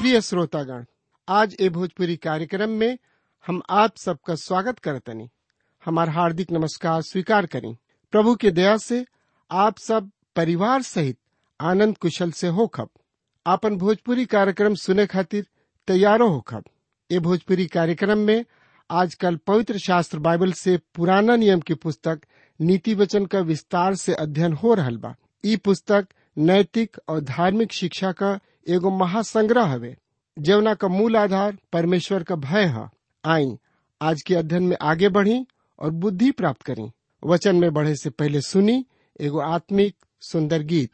प्रिय श्रोतागण, आज ए भोजपुरी कार्यक्रम में हम आप सबका स्वागत करतनी। हमार हार्दिक नमस्कार स्वीकार करें। प्रभु के दया से आप सब परिवार सहित आनंद कुशल से होखब। आपन भोजपुरी कार्यक्रम सुने खातिर तैयारो होखब। ए भोजपुरी कार्यक्रम में आजकल पवित्र शास्त्र बाइबल से पुराना नियम की पुस्तक नीति वचन का विस्तार से अध्ययन हो रहल बा। ई पुस्तक नैतिक और धार्मिक शिक्षा का एगो महासंग्रह हवे, जवना का मूल आधार परमेश्वर का भय है। आई आज के अध्ययन में आगे बढ़ी और बुद्धि प्राप्त करें। वचन में बढ़े से पहले सुनी एगो आत्मिक सुंदर गीत।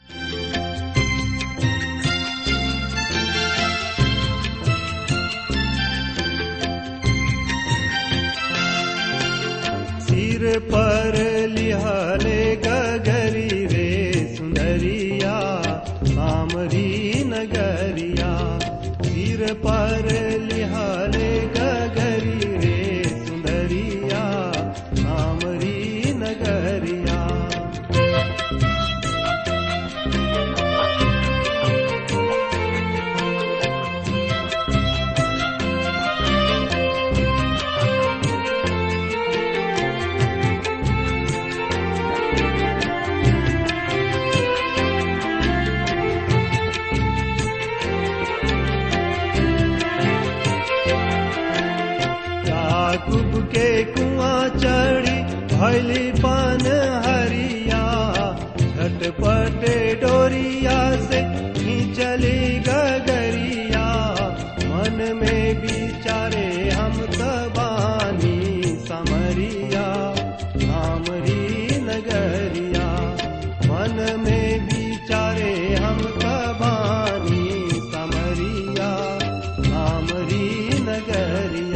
सिर पर लिहाले गगरी रे सुंदरिया सामरी नगरिया। सिर पर लिहाले गगरी रे सुंदरिया सामरी नगरिया। याकूब के कुआं चढ़ी भैली पान हरिया। झटपट डोरिया से खींचली गगरिया। मन में विचारे हम तबानी समरिया सामरी नगरिया। मन में विचारे हम तबानी समरिया सामरी नगरिया।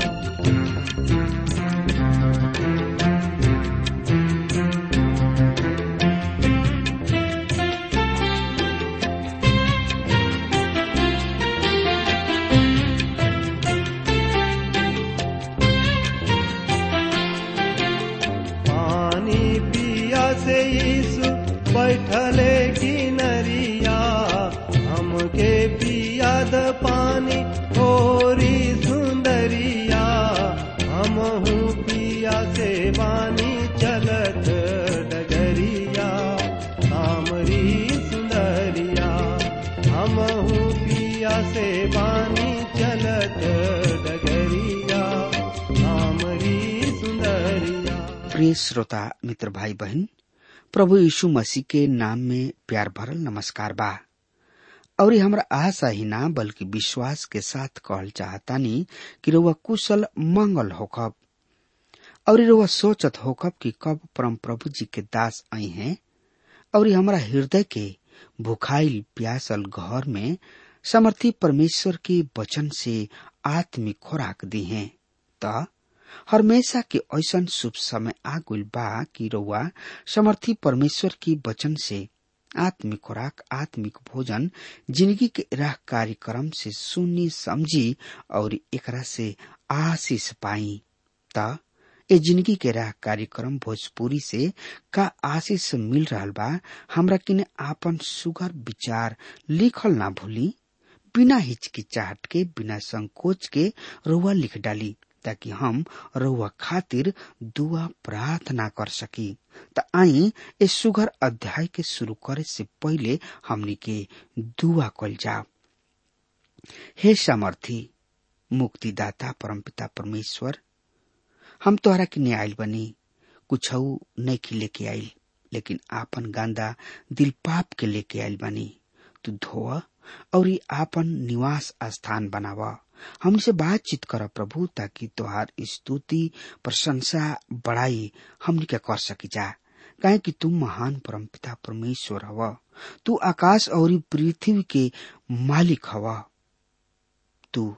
बैठले किनरिया हमके पियाद पानी थोरी सुंदरिया। हमहू पिया से बानी चलत डगरिया सामरी सुंदरिया। हमहू पिया से बानी चलत डगरिया सामरी सुंदरिया। प्रिय श्रोता मित्र भाई बहन, प्रभु यीशु मसीह के नाम में प्यार भरल नमस्कार बा। और हमरा आशा ही ना बल्कि विश्वास के साथ कहल चाहतानी कि रउआ कुशल मंगल होखब और रउआ सोचत होखब कि कब परम प्रभु जी के दास आई हैं और हमरा हृदय के भुखाइल प्यासल घर में समर्थी परमेश्वर के वचन से आत्मिक खुराक दी हैं। त हमेशा के ऐसन शुभ समय आ गइल बा कि रउआ समर्थी परमेश्वर की वचन से आत्मिक खुराक, आत्मिक भोजन, जिंदगी के राह कार्यक्रम से सुनी समझी और एकरा से आशीष पाई। त ए जिंदगी के राह कार्यक्रम भोजपुरी से का आशीष मिल रहल बा, हमरा किने आपन सुगर विचार लिखल ना भूली। बिना हिचकिचाहट के, बिना संकोच के रउआ लिख डाली ताकि हम रउआ खातिर दुआ प्रार्थना कर सकी। त आई इस सुगर अध्याय के शुरू करे से पहले हमनी के दुआ कल जाओ। हे सामर्थी मुक्तिदाता परमपिता परमेश्वर, हम तोहरा के न्यायल बनी कुछ नहीं लेके आइल, लेकिन आपन गांदा दिल पाप के लेके आइल बनी। तू धोआ और आपन निवास स्थान बनावा। हमसे बातचीत कर प्रभु, ताकि तोहार स्तुति, प्रशंसा, बड़ाई हमनी के कर सकी जा। काहे कि तू महान परमपिता परमेश्वर हवा। तू आकाश और पृथ्वी के मालिक हवा। तू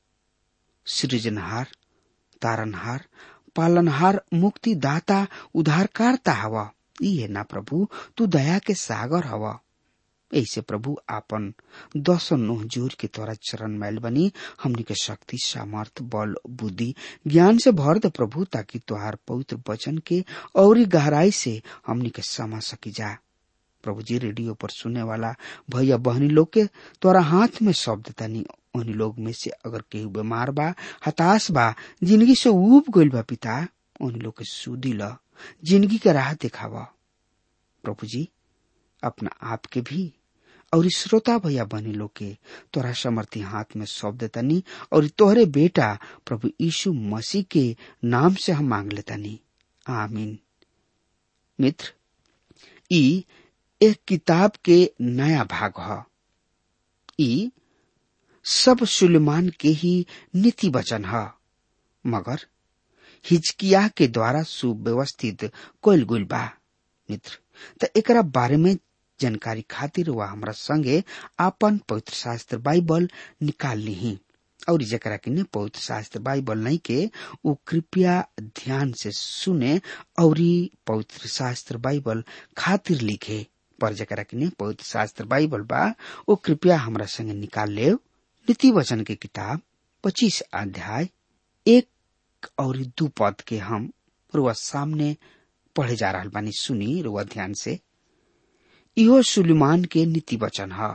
सृजनहार, तारनहार, पालनहार, मुक्तिदाता, उद्धारकर्ता हवा। ये ना प्रभु, तू दया के सागर हवा। ऐसे प्रभु आपन 10 जोर के तोरा चरण मैल बनी हमनी के शक्ति, सामर्थ, बल, बुद्धि, ज्ञान से भर दे प्रभु, ताकि तोहार पवित्र वचन के और गहराई से हमनी के समझ सकी जा। प्रभु जी रेडियो पर सुनने वाला भैया बहनी लोग के तोरा हाथ में सौंप देता नहीं। उन लोग में से अगर केहू बीमार बा, हताश बा, जिंदगी से ऊब गइल बा पिता, उन लोग के सुधी ल, जिंदगी के राह दिखावा। प्रभु जी अपना आप के भी और श्रोता भैया बहनी लोग के तोरा समर्थी हाथ में सौंप देता नहीं और तोहरे बेटा प्रभु यीशु मसीह के नाम से हम मांग लेता नहीं, आमीन। मित्र, ई एक किताब के नया भाग है। ई सब सुलेमान के ही नीति वचन है, मगर हिजकिय्याह के द्वारा सुव्यवस्थित कइल गइल बा। मित्र, त एकरा बारे में जानकारी खातिर वह हमरा संगे आपन पवित्र शास्त्र बाइबल निकाल ली और जकरा के पवित्र शास्त्र बाइबल नहीं के वो कृपया ध्यान से सुने और पवित्र शास्त्र बाइबल खातिर लिखे। पर जकरा के पवित्र शास्त्र बाइबल बा वो कृपया हमरा संगे निकाल ले। नीति वचन के किताब 25 अध्याय 1 और 2 पद के हम रुआ सामने पढ़े जा रहा बानी। सुनी रुआ ध्यान से। इहो सुलेमान के नीति वचन है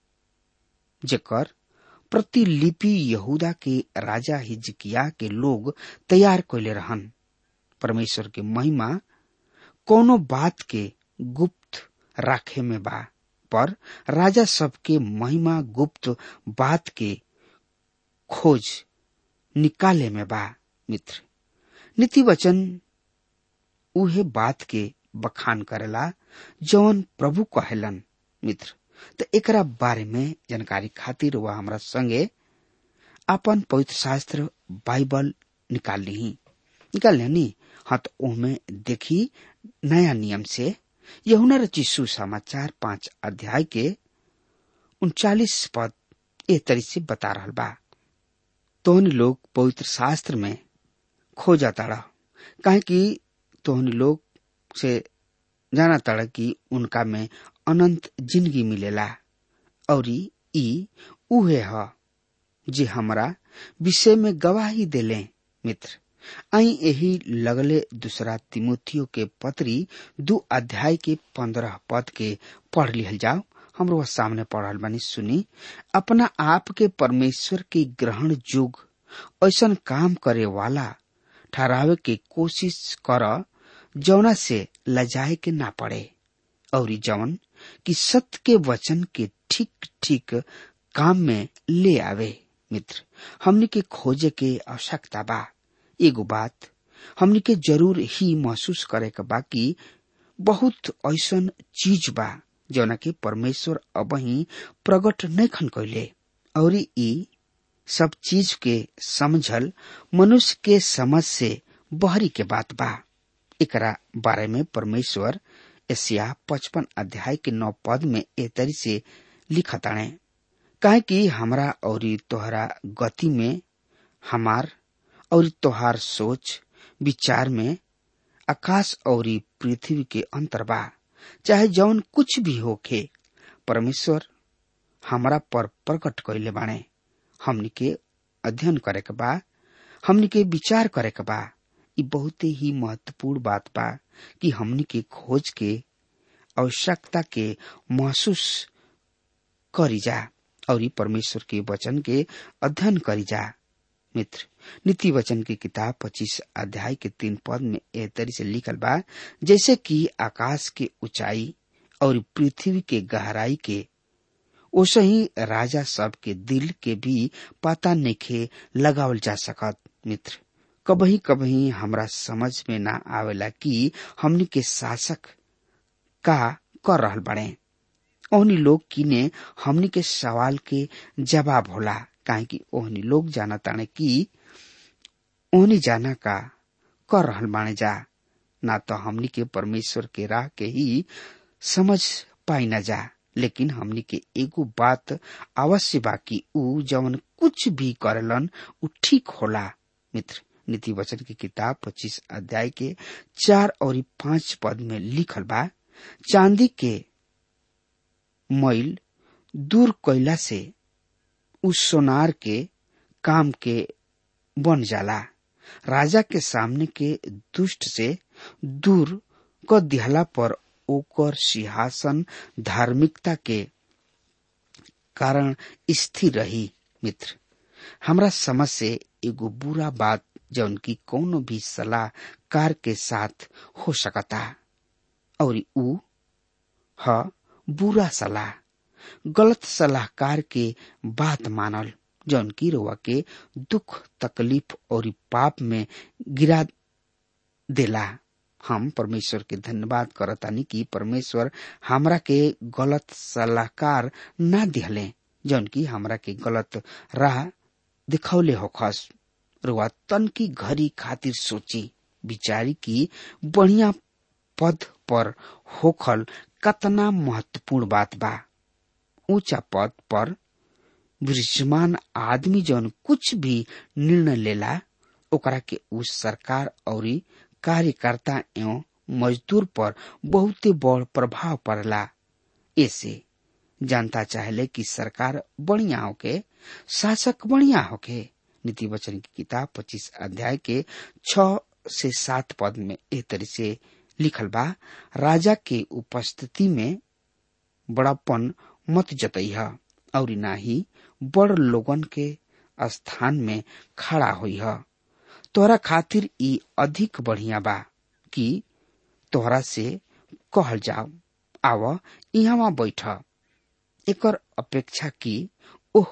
जेकर प्रतिलिपि यहूदा के राजा हिजकिय्याह के लोग तैयार कइले रहन। परमेश्वर के महिमा कोनो बात के गुप्त राखे में बा, पर राजा सबके महिमा गुप्त बात के खोज निकाले में बा। मित्र, नीति वचन उहे बात के बखान करेला जौन प्रभु कहेलन। मित्र, तो एकरा बारे में जानकारी खातिर वह हमरा संगे अपन पवित्र शास्त्र बाइबल निकाल ली। हाँ, तो ओमे देखी नया नियम से यूहन्ना रचित सुसमाचार 5 अध्याय के 39 पद ए तरी से बता रहल बा। तोहनी लोग पवित्र शास्त्र में खो जाता रह, काहे कि तोहनी लोग से जाना तड़ा कि उनका में अनंत जिंदगी मिलेला और ई उहे ह जे हमरा विषय में गवाही देले। मित्र, आई यही लगले दूसरा तिमोथियो के पत्री 2 अध्याय के 15 पद के पढ़ लिहल जाओ। हमरो सामने पढ़ल बानी। सुनी। अपना आप के परमेश्वर के ग्रहण जोग ऐसन काम करे वाला ठहरावे के कोशिश कर जौना से लजाए के ना पड़े और जौन कि सत्य के वचन के ठीक ठीक काम में ले आवे। मित्र, हमनी के खोजे के आवश्यकता बा। एगो बात हमनी के जरूर ही महसूस करे के बा कि बहुत ऐसन चीज बा जौना के परमेश्वर अबही प्रकट नहीं खन कइले और ई सब चीज के समझल मनुष्य के समझ से बहरी के बात बा। एकरा बारे में परमेश्वर यशायाह 55 अध्याय के 9 पद में ए तरी से लिखताणे, काहे कि हमरा और तोहरा गति में, हमार और तोहार सोच विचार में आकाश और पृथ्वी के अंतर बा। चाहे जौन कुछ भी होखे, परमेश्वर हमरा पर प्रकट कइले बाणे। हमनी के अध्ययन करे के बा, हमनी के विचार करे के बा। ई बहुत ही महत्वपूर्ण बात बा कि हमनी के खोज के आवश्यकता के महसूस करी जा और परमेश्वर के वचन के अध्ययन करी जा। मित्र, नीति वचन की किताब 25 अध्याय के 3 पद में ए तरी से लिखल बा, जैसे कि आकाश के ऊंचाई और पृथ्वी के गहराई के, ओसे ही राजा सब के दिल के भी पता नइखे लगावल जा सकत। मित्र, कबही कबही हमरा समझ में ना आवेला कि हमनी के शासक का कर रहल बड़े। ओहनी लोग किने हमनी के सवाल के जवाब होला, काहे कि ओहनी लोग जाना ताने कि ओहनी जाना का कर रहल बाणे जा, ना तो हमनी के परमेश्वर के राह के ही समझ पाई ना जा। लेकिन हमनी के एगो बात अवश्य बा कि ऊ जवन कुछ भी करेलन ऊ ठीक होला। मित्र, नीति वचन की किताब 25 अध्याय के 4 और 5 पद में लिखल बा, चांदी के मैल दूर कइला से उस सोनार के काम के बन जाला। राजा के सामने के दुष्ट से दूर क दिहला पर ओकर सिंहासन धार्मिकता के कारण स्थिर रही। मित्र, हमरा समझ से एगो बुरा बात जौन की कोनो भी सलाहकार के साथ हो सकता और ऊ ह बुरा सलाह, गलत सलाहकार के बात मानल जौन की रउआ के दुख तकलीफ और पाप में गिरा देला। हम परमेश्वर के धन्यवाद करतानी कि परमेश्वर हमरा के गलत सलाहकार ना दिहले जौन की हमरा के गलत राह दिखौले होखस। रुआ तन की घड़ी खातिर सोची विचारी की बढ़िया पद पर होखल कतना महत्वपूर्ण बात बा। ऊंचा पद पर विराजमान आदमी जौन कुछ भी निर्णय लेला ओकरा के उस सरकार और कार्यकर्ता एवं मजदूर पर बहुते बड़ प्रभाव पड़ला। ऐसे जनता चाहले कि सरकार बढ़िया होके, शासक बढ़िया होके। नीति वचन की किताब 25 अध्याय के 6 से 7 पद में इस तरह से लिखल बा, राजा के उपस्थिति में बड़ापन मत जतइहा और ना ही बड़ लोगन के स्थान में खड़ा होइहा। तोहरा खातिर ई अधिक बढ़िया बा कि तोहरा से कहल जाओ आव इहवा बैठ, एकर अपेक्षा की ओह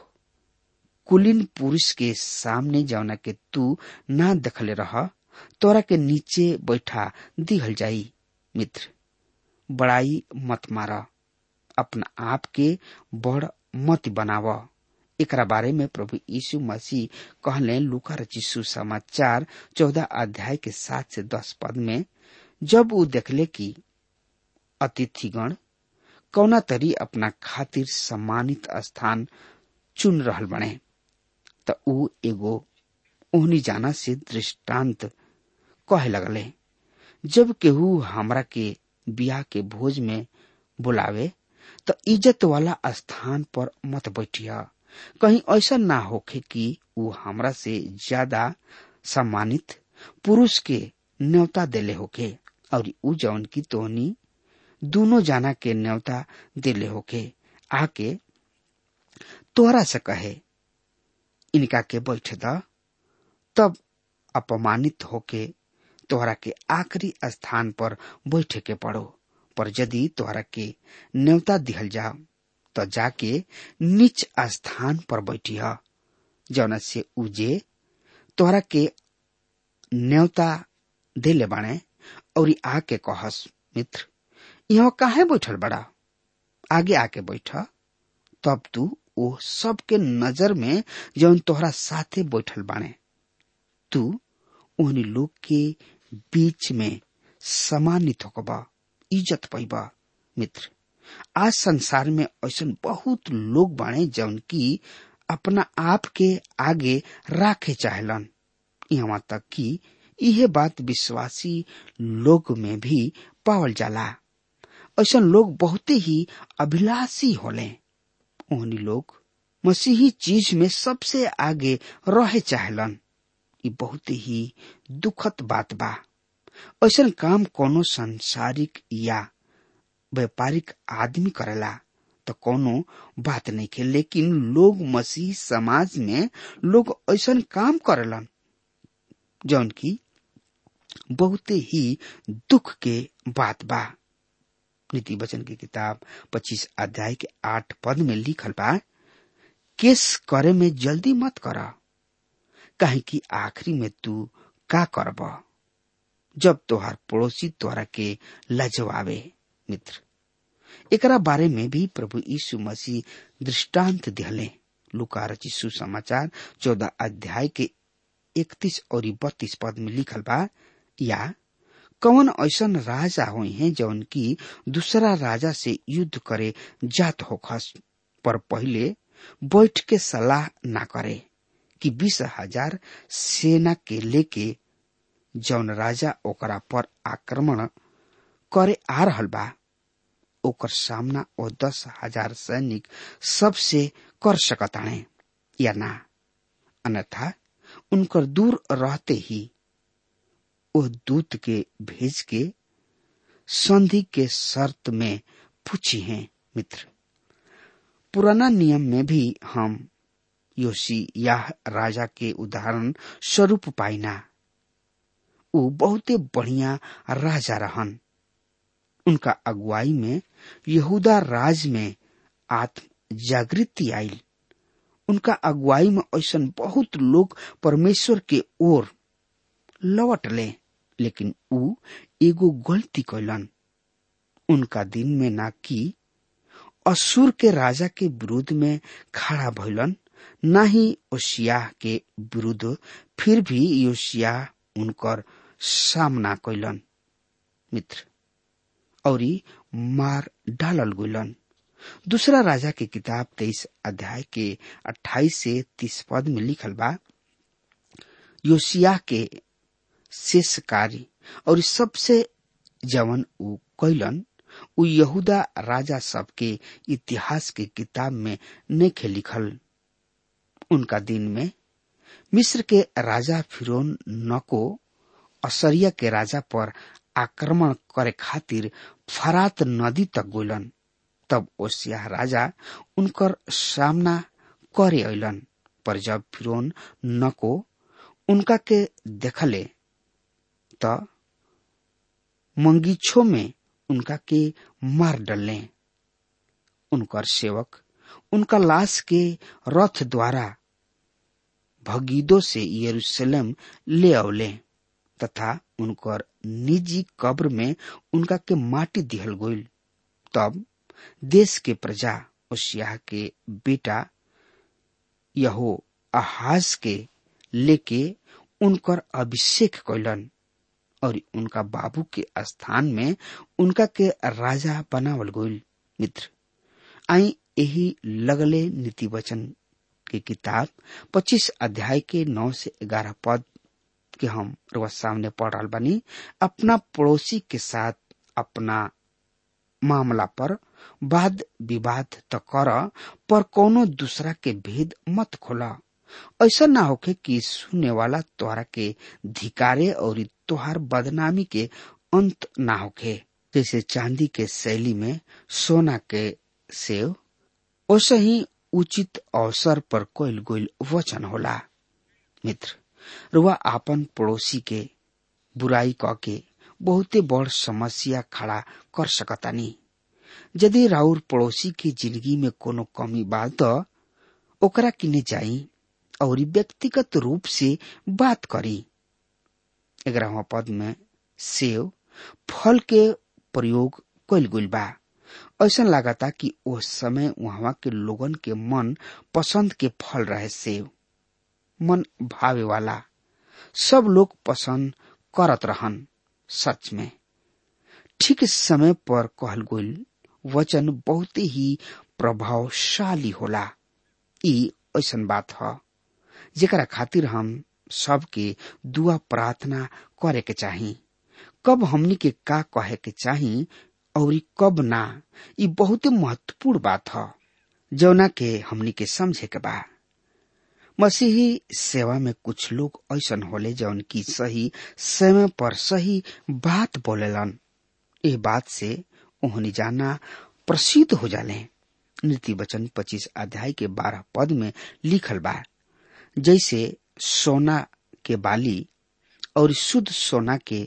कुलीन पुरुष के सामने जौना के तू ना देखले रह तोरा के नीचे बैठा दिहल जाई। मित्र, बड़ाई मत मारा, अपना आप के बड़ मत बनाव। एकरा बारे में प्रभु यीशु मसीह कहले लूका रचित सुसमाचार 14 अध्याय के 7 से 10 पद में, जब वो देखले कि अतिथिगण कौना तरी अपना खातिर सम्मानित स्थान चुन रहल बने त ऊ एगो ओहनी जाना से दृष्टांत कहे लगले, जब केहू हमरा के बियाह के भोज में बुलावे तो इज्जत वाला स्थान पर मत बैठिया, कहीं ऐसा ना होखे कि ऊ हमरा से ज्यादा सम्मानित पुरुष के न्योता देले होके और ऊ जौन की तोहनी दोनों जाना के न्योता देले होके आके तोहरा से कहे इनका के बैठ द, तब अपमानित होके तोहरा के आखिरी स्थान पर बैठे के पड़ो। पर यदि तोहरा के न्योता दिहल जाओ तो जाके नीच स्थान पर बैठिया, जौना से उजे तोहरा के न्योता देले बाणे और आके कहस, मित्र यहाँ काहे बैठल बड़ा, आगे आके बैठ। तब तू ओ सबके नजर में जौन तोहरा साथे बैठल बाणे तू उन्हीं लोग के बीच में सम्मानित होकबा, इज्जत पाइबा। मित्र, आज संसार में ऐसा बहुत लोग बाणे जौन की अपना आप के आगे राखे चाहेलन। यहाँ तक कि यह बात विश्वासी लोग में भी पावल जाला। ऐसा लोग बहुते ही अभिलाषी होले। उन्हीं लोग मसीही चीज में सबसे आगे रहे चाहेलन। ये बहुत ही दुखद बात बा। ऐसा काम कोनो सांसारिक या व्यापारिक आदमी करेला तो कोनो बात नहीं के, लेकिन लोग मसीह समाज में लोग ऐसा काम करेलन जौन की बहुत ही दुख के बात बा। नीति वचन की किताब 25 अध्याय के 8 पद में लिखल बा, केस करे में जल्दी मत करा, काहे कि आखिरी में तू का करब जब तोहार पड़ोसी तोरा के लजवावे। मित्र, एकरा बारे में भी प्रभु यीशु मसीह दृष्टांत दिहले। लूका रचित सुसमाचार 14 अध्याय के 31 और 32 पद में लिखल बा, या कौन ऐसन राजा हुए हैं जौन की दूसरा राजा से युद्ध करे जात होखस, पर पहले बैठ के सलाह ना करे कि 20,000 सेना के लेके जौन राजा ओकरा पर आक्रमण करे आ रहल बा ओकर सामना ओ 10,000 सैनिक सबसे कर सकताणे या ना, अन्यथा उनकर दूर रहते ही ओ दूत के भेज के संधि के शर्त में पूछी हैं। मित्र, पुराना नियम में भी हम योशिय्याह राजा के उदाहरण स्वरूप पाइना। ऊ बहुते बढ़िया राजा रहन। उनका अगुवाई में यहूदा राज में आत्म जागृति आयल। उनका अगुवाई में ऐसा बहुत लोग परमेश्वर के ओर लौटले, लेकिन ऊ एगो गलती कैलन। उनका दिन में ना कि असूर के राजा के विरुद्ध में खड़ा भइलन, ना ही योशिय्याह के विरुद्ध। फिर भी योशिय्याह उनकर सामना कैलन मित्र, और मार डालल गइलन। दूसरा राजा के किताब 23 अध्याय के 28 से 30 पद में लिखल बा, योशिय्याह के शेष कार्य और सबसे जवन ऊ कैलन ऊ यहूदा राजा सब के इतिहास के किताब में नइखे लिखल। उनका दिन में मिस्र के राजा फिरौन नको असरिया के राजा पर आक्रमण करे खातिर फरात नदी तक गइलन। तब योशिय्याह राजा उनकर सामना करे अइलन, पर जब फिरौन नको उनका के देखले त मंगीछो में उनका के मार डलने। उनकर सेवक उनका लाश के रथ द्वारा भगीदो से यरूशलेम ले आवले तथा उनकर निजी कब्र में उनका के माटी दिहल गइल। तब देश के प्रजा योशिय्याह के बेटा यहो आहाज के लेके उनकर अभिषेक कैलन और उनका बाबू के स्थान में उनका के राजा बनावल गइल। मित्र, आई यही लगले नीति वचन की किताब 25 अध्याय के 9 से 11 पद के हम रोज सामने पढ़ रहा बनी। अपना पड़ोसी के साथ अपना मामला पर वाद विवाद तो कर, पर कोनो दूसरा के भेद मत खोला। ऐसा ना होके कि सुनने वाला तोहरा के धिकारे और तोहार बदनामी के अंत ना होके। जैसे चांदी के शैली में सोना के सेव, वैसे ही उचित अवसर पर कोइल गोइल वचन होला। मित्र, रुआ आपन पड़ोसी के बुराई क के बहुते बड़ समस्या खड़ा कर सकतानी। यदि राउर पड़ोसी की जिंदगी में कोनो कमी बा तो ओकरा किने जाई और व्यक्तिगत रूप से बात करी। 11वां पद में सेव फल के प्रयोग कइल गइल बा। ऐसा लागता कि उस समय वहां के लोगन के मन पसंद के फल रहे। सेव मन भावे वाला सब लोग पसंद करत रहन। सच में ठीक समय पर कहल गइल वचन बहुत ही प्रभावशाली होला। ई ऐसन बात है जेकरा खातिर हम सबके दुआ प्रार्थना करे के चाही। कब हमनी के का कहे के चाही और कब ना, ई बहुत महत्वपूर्ण बात है जौना के हमनी के समझे के बा। मसीही सेवा में कुछ लोग ऐसन होले जौन की सही समय पर सही बात बोलेलन। ये बात से उन्हें जाना प्रसिद्ध हो जाले। नीति वचन 25 अध्याय के 12 पद में लिखल बा, जैसे सोना के बाली और शुद्ध सोना के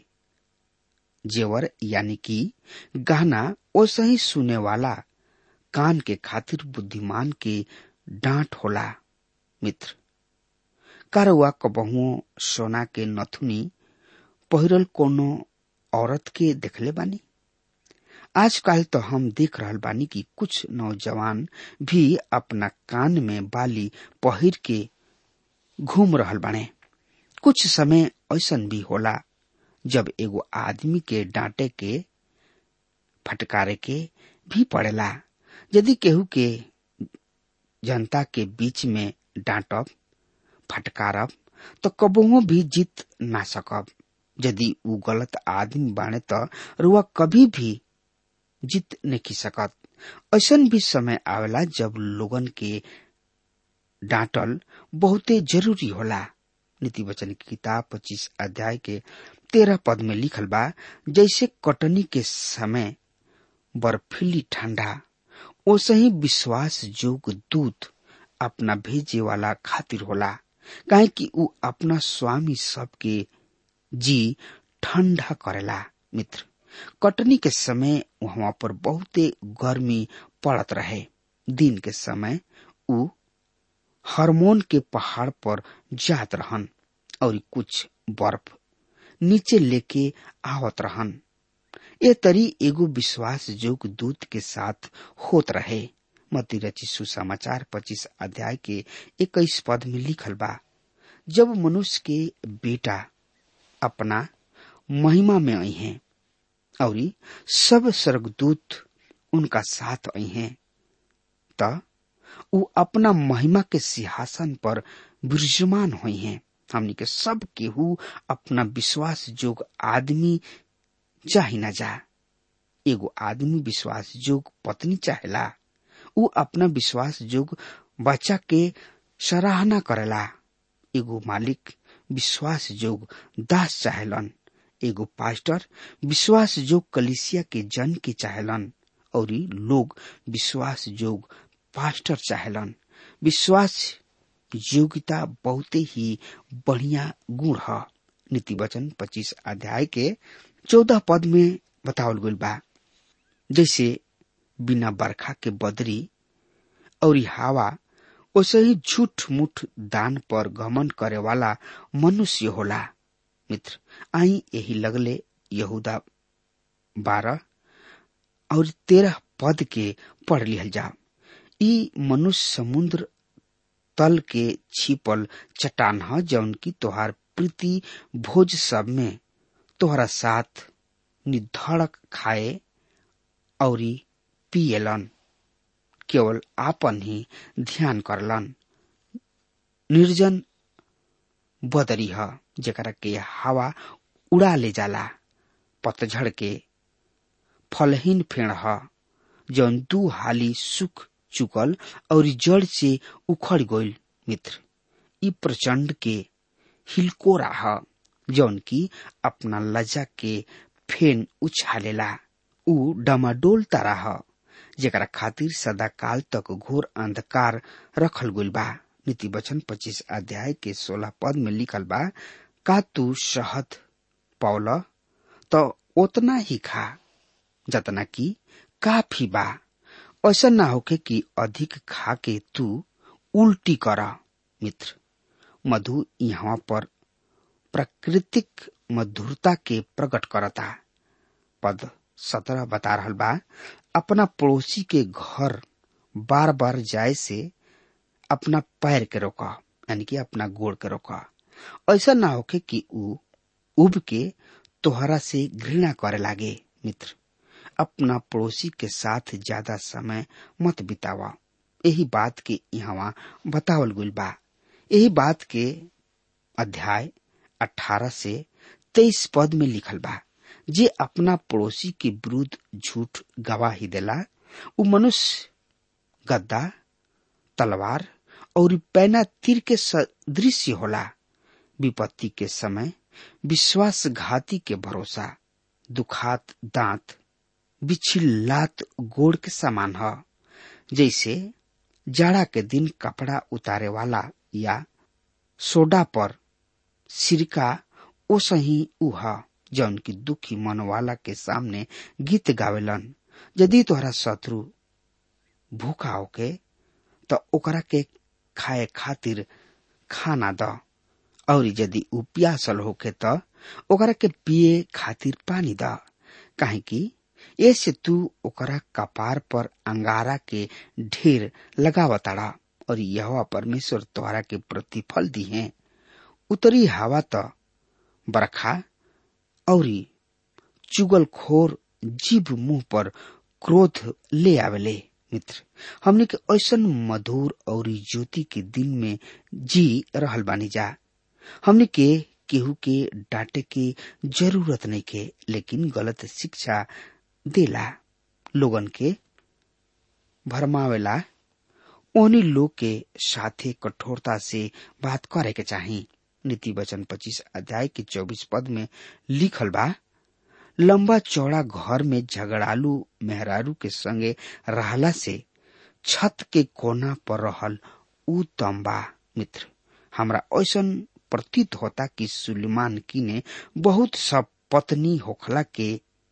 जेवर यानी कि गहना, वैसे ही सुने वाला कान के खातिर बुद्धिमान के डांट होला। मित्र, कारवा कबहुओ सोना के नथुनी पहिरल कोनो औरत के देखले बानी। आजकल तो हम देख रहल बानी कि कुछ नौजवान भी अपना कान में बाली पहिर के घूम रहल बाने। कुछ समय ऐसन भी होला जब एगो आदमी के डांटे के फटकारे के भी पड़ेला। यदि केहू के जनता के बीच में डांटब फटकारब तो कबहुओ भी जीत ना सकब। यदि ऊ गलत आदमी बाने तो रुआ कभी भी जीत नहीं सकत। ऐसन भी समय आवेला जब लोगन के डांटल बहुते जरूरी होला। नीति वचन की किताब 25 अध्याय के 13 पद में लिखल बा, जैसे कटनी के समय बर्फीली ठंडा, ओसे ही विश्वास जोग दूत अपना भेजे वाला खातिर होला, काहे कि ऊ अपना स्वामी सबके जी ठंडा करेला। मित्र, कटनी के समय वहां पर बहुते गर्मी पड़त रहे। दिन के समय ऊ हार्मोन के पहाड़ पर जात रहन और कुछ बर्फ नीचे लेके आवत रहन। ए तरी एगो विश्वास जोग दूत के साथ होत रहे। मत्ती रचित सुसमाचार 25 अध्याय के 21 पद में लिखल बा, जब मनुष्य के बेटा अपना महिमा में आई हैं और सब स्वर्गदूत उनका साथ आई हैं, त ऊ अपना महिमा के सिंहासन पर विराजमान हुई हैं। हमनी के सब केहू अपना विश्वास जोग आदमी चाही ना जा। एगो आदमी विश्वास जोग पत्नी चाहेला, ऊ अपना विश्वास जोग बच्चा के सराहना करेला। एगो मालिक विश्वास जोग दास चाहेलन, एगो पास्टर विश्वास जोग कलीसिया के जन के चाहेलन और लोग विश्वास जोग पास्टर चाहेलन। विश्वास योग्यता बहुते ही बढ़िया गुण है। नीति वचन 25 अध्याय के 14 पद में बतावल गइल बा, जैसे बिना बरखा के बदरी और हवा, वैसे ही झूठ मूठ दान पर घमंड करे वाला मनुष्य होला। मित्र, आई यही लगले यहूदा 12 और 13 पद के पढ़ लिहल जा। ई मनुष्य समुद्र तल के छिपल चट्टान है, जौन की तोहार प्रीति भोज सब में तोहरा साथ निधड़क खाए और पियलन, केवल आपन ही ध्यान करलन। निर्जन बदरी है, जेकरा के हवा उड़ा ले जाला। पतझड़ के फलहीन फेड़ है, जौन 2 हाली सूख चुकल और जड़ से उखड़ गइल। मित्र, ई प्रचंड के हिलकोरा है, जौन की अपना लज्जा के फेन उछालेला। ऊ डमाडोल तारा है, जेकरा खातिर सदा काल तक घोर अंधकार रखल गइल बा। नीति वचन 25 अध्याय के 16 पद में लिखल बा, का तू शहद पावला तो उतना ही खा जतना की काफी बा, ऐसा ना होके कि अधिक खा के तू उल्टी करा। मित्र, मधु यहाँ पर प्राकृतिक मधुरता के प्रकट करता। पद 17 बता रहल बा, अपना पड़ोसी के घर बार बार जाए से अपना पैर के रोका, यानी कि अपना गोड़ के रोका। ऐसा ना होके कि ऊ उब के तोहरा से घृणा करे लागे। मित्र, अपना पड़ोसी के साथ ज्यादा समय मत बितावा। यही बात के यहाँ बतावल गइल बा। यही बात के अध्याय 18 से 23 पद में लिखल बा, जे अपना पड़ोसी के विरुद्ध झूठ गवाही देला, उ मनुष्य गद्दा, तलवार और पैना तीर के सदृश होला। विपत्ति के समय विश्वासघाती के भरोसा दुखात दांत बिछिल्लात गोड़ के समान है। जैसे जाड़ा के दिन कपड़ा उतारे वाला या सोडा पर सिरका, ओसे ही उहा जौन की दुखी मन वाला के सामने गीत गावेलन। यदि तोहरा शत्रु भूखा होके तो ओकरा के खाए खातिर खाना द, और यदि उ प्यासल होके तो ओकरा के पिए खातिर पानी द, काहे कि ऐसे तू ओकरा कपार पर अंगारा के ढेर लगावताड़ा और यहोवा परमेश्वर तोहरा के प्रतिफल दी है। उतरी हवा तो बरखा और चुगलखोर जीभ मुंह पर क्रोध ले आवेले। मित्र, हमने के ऐसन मधुर और ज्योति के दिन में जी रहल बानी जा। हमने के केहू के डांटे के जरूरत नहीं के, लेकिन गलत शिक्षा देला, लोगन के भरमावेला, ओनी लोग के साथे कठोरता से बात करे के चाही। नीति वचन 25 अध्याय के 24 पद में लिखल बा, लंबा चौड़ा घर में झगड़ालू मेहरारू के संगे रहला से छत के कोना पर रहल ऊ तंबा। मित्र, हमरा ऐसन प्रतीत होता कि सुलेमान की ने बहुत सब पत्नी होखला के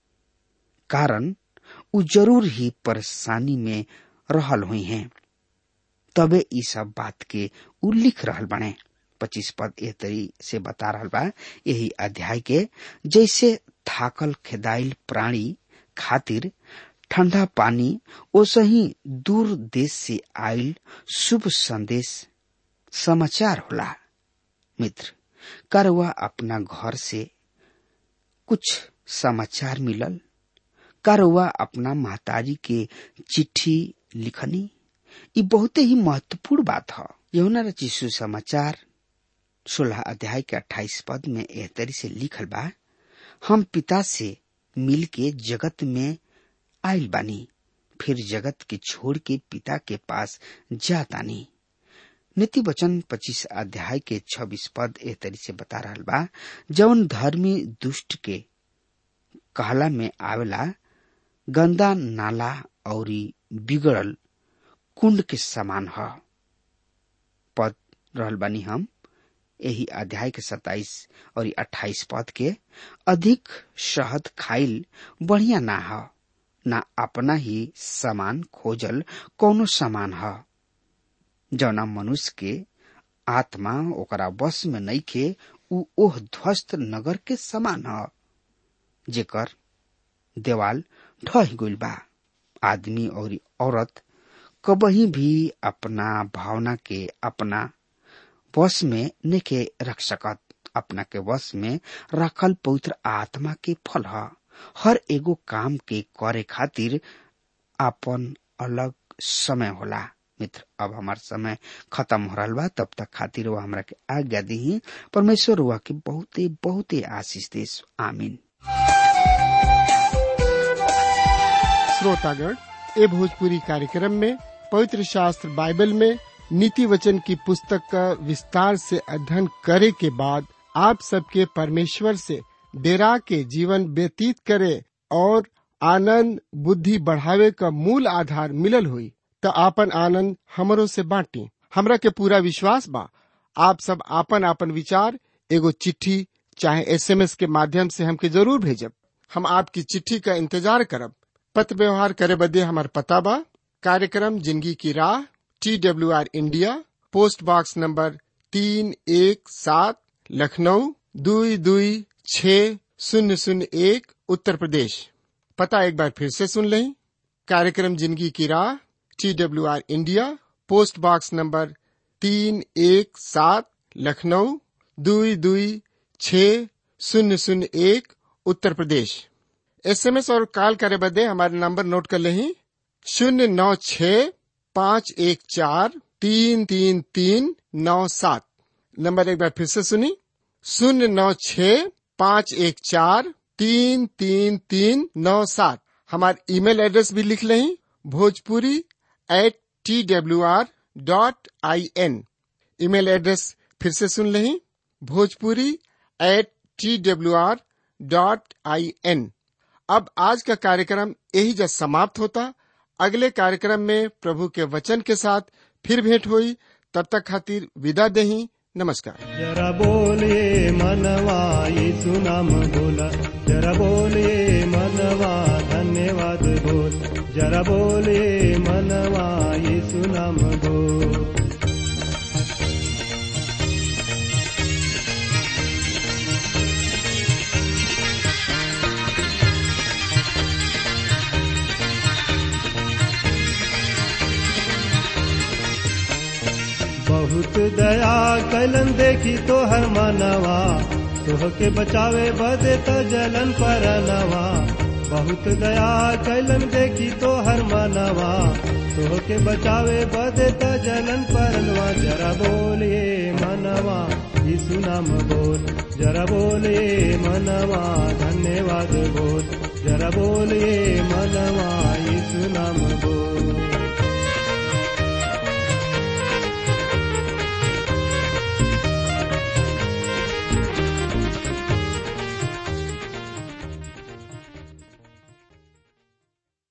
कारण उ जरूर ही परेशानी में रहल हुई हैं। तबे ई सब बात के उ लिख रहल बने। 25 पद एह तरी से बता रहल बा, यही अध्याय के, जैसे थाकल खेदाइल प्राणी खातिर ठंडा पानी ओसही दूर देश से आयल शुभ संदेश समाचार होला। मित्र, करवा अपना घर से कुछ समाचार मिलल, करवा अपना महतारी के चिट्ठी लिखनी, ये बहुत ही महत्वपूर्ण बात है। यूहन्ना रचित सुसमाचार 16 अध्याय के 28 पद में एह तरी से लिखल बा, हम पिता से मिल के जगत में आयल बानी, फिर जगत के छोड़ के पिता के पास जातानी। नीति वचन 25 अध्याय के 26 पद एह तरी से बता रहल बा, जौन धर्मी दुष्ट के कहला में आवेला, गंदा नाला और बिगड़ल कुंड के समान है। पद रहल बानी हम यही अध्याय के 27 और 28 पद के, अधिक शहद खाइल बढ़िया ना है, ना अपना ही समान खोजल कौनो समान है। जौना मनुष्य के आत्मा ओकरा बस में नइखे, उ ओह ध्वस्त नगर के समान है जेकर देवाल ढह गइल बा। आदमी और औरत कबही भी अपना भावना के अपना वश में नइखे रख सकत। अपना के वश में रखल पवित्र आत्मा के फल है। हर एगो काम के करे खातिर अपन अलग समय होला। मित्र, अब हमार समय खत्म हो रहा बा, तब तक खातिर वो हमरा के आज्ञा दी। परमेश्वर हुआ के बहुते बहुते आशीष देश। आमीन। श्रोतागण, ए भोजपुरी कार्यक्रम में पवित्र शास्त्र बाइबल में नीति वचन की पुस्तक का विस्तार से अध्ययन करे के बाद आप सबके परमेश्वर से डेरा के जीवन व्यतीत करे और आनंद बुद्धि बढ़ावे का मूल आधार मिलल हुई, तो आपन आनंद हमरो से बांटी। हमरा के पूरा विश्वास बा आप सब आपन आपन विचार एगो चिट्ठी चाहे SMS के माध्यम से हमके जरूर भेजब। हम आपकी चिट्ठी का इंतजार करब। पत्र व्यवहार करे बदे हमार पता बा, कार्यक्रम जिंदगी की राह, TWR India, post box number 317, Lucknow 226001, Uttar Pradesh. पता एक बार फिर से सुन लें, कार्यक्रम जिंदगी की राह, TWR India, post box number 317, Lucknow 226001, Uttar Pradesh. SMS और कॉल करे बदे हमारे नंबर नोट कर लें, 096-514-33397। नंबर एक बार फिर से सुनी, 096-514-33397। हमारे ईमेल एड्रेस भी लिख लें, bhojpuri@twr.in। ईमेल एड्रेस फिर से सुन लें, bhojpuri@twr.in। अब आज का कार्यक्रम यही जब समाप्त होता। अगले कार्यक्रम में प्रभु के वचन के साथ फिर भेंट हुई। तब तक खातिर विदा देही। नमस्कार। जरा बोले मनवा यीशु नाम बोला, जरा बोले मनवा धन्यवाद बोल, जरा बोले मनवा यीशु नाम बोल। बहुत दया कलन देखी तो हर मानवा, तोह के बचावे बदे त जलन पर नवा। बहुत दया कलन देखी तो हर मानवा, तोह के बचावे बदे त जलन पर नवा। जरा बोलिए मनवा यीशु नाम बोल, जरा बोलिए मनवा धन्यवाद बोल, जरा बोलिए मनवा यीशु नाम बोल।